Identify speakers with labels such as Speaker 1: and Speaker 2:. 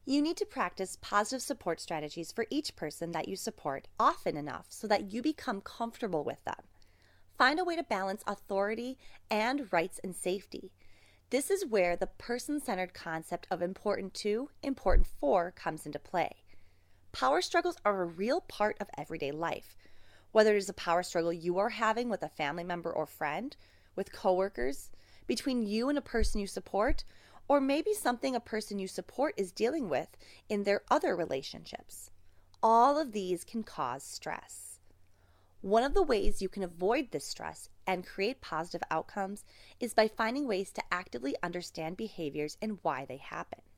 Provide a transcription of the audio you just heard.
Speaker 1: You need to practice positive support strategies for each person that you support often enough so that you become comfortable with them. Find a way to balance authority and rights and safety. This is where the person-centered concept of important to, important for comes into play. Power struggles are a real part of everyday life. Whether it is a power struggle you are having with a family member or friend, with coworkers, between you and a person you support, or maybe something a person you support is dealing with in their other relationships. All of these can cause stress. One of the ways you can avoid this stress and create positive outcomes is by finding ways to actively understand behaviors and why they happen.